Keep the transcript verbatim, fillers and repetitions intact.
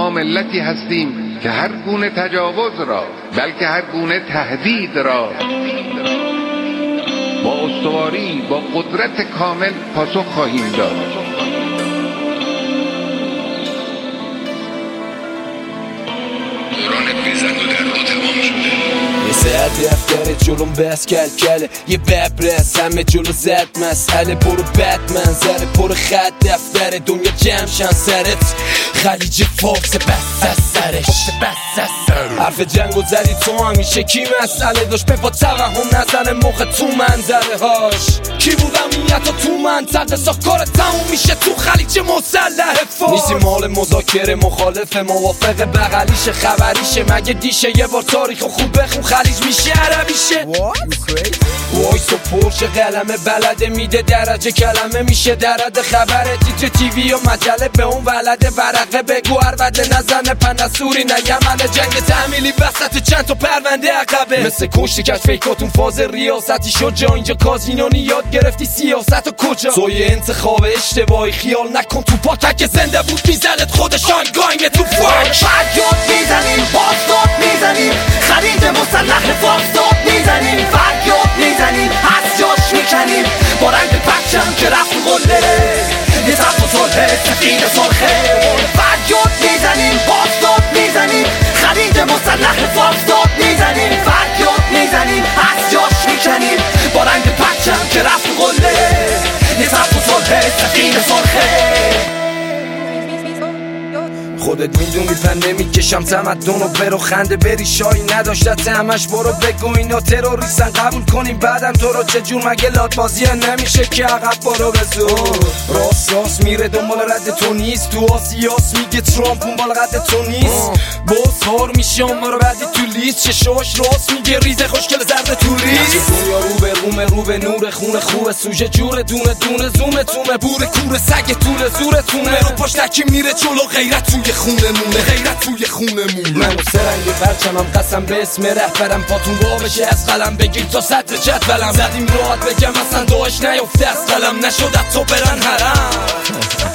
ما ملتی هستیم که هر گونه تجاوز را بلکه هر گونه تهدید را با استواری با قدرت کامل پاسخ خواهیم داد. دوران بیزن و در رو تمام شده. یه ساعت دفتر جلوم بس کل کله یه ببرس همه جلو زد مسئله برو بتمن زره پر خط دفتر دنیا جمشن سرت خلیج فارس بس از سرش حرف جنگ و زدی تو همیشه کی مسئله داشت به با توهم نزنه موقع تو منظره هاش کی بود امنیت و تو منطقه ساخت کار تموم میشه تو خلیج مسلح فارس نیستی مال مذاکره مخالف موافق بغلیش خبریشه مگه دیشه یه بار تاریخ خوب بخون خلیج میشه عربیشه وایس و پرش قلمه بلده میده درجه کلمه میشه درد خبره تیتر تیوی و مجله به اون ولده ورقه بگو عربده نزنه پندسوری نه یمن جنگ تعمیلی وسط چند تا پرونده عقبه مثل کشتی کش فیکاتون فاز ریاستی شد جا اینجا کازینونی یاد گرفتی سیاست و کجا توی انتخاب اشتباهی خیال نکن تو پاکک زنده بود میزنت خودشان گاینه تو فاک فریاد میزنیم بازداد میزنیم خرید مسلح فاسداد میزنیم فریاد میزنیم از جاش میکنیم با رنگ پرچم که رفت قله یه سبت و صلح سفید سرخه فریاد میزنیم بازداد میزنیم خرید مسلح فاسداد میزنیم فریاد میزنیم از جاش میکنیم با رنگ پرچم که رفت قله یه سبت و صلح سفید سرخه خودت میدونی من نمیکشم تمدن و برو خنده بری شایی نداشتت همش برو بگو اینا تروریستن قبول کنیم بعدم تو رو چجور مگه لات بازیه نمیشه که عقب برو بزور راست راست میره دنبال رد تو نیست تو آسیاس میگه ترامپ اون بال قد تو نیست باز هار میشه ما رو بعدی تو لیست چشاش راست میگه ریزه خوشگل زرد توریست دنیا رو به رومه رو به نور خونه خوبه سوژه جوره دونه دونه زومه تومه بوره کوره سگ طول زوره تونه رو پشتکی میره جلو غیرت توی خونه مونه غیرت توی خونه مونه من و سرنگ پرچمم قسم به اسم رهبرم پاتون وا بشه از قلم بگیر تا صدر جدولم زدیم راحت بگم اصلا داعش نیفته از قلم نشد تو برن حرم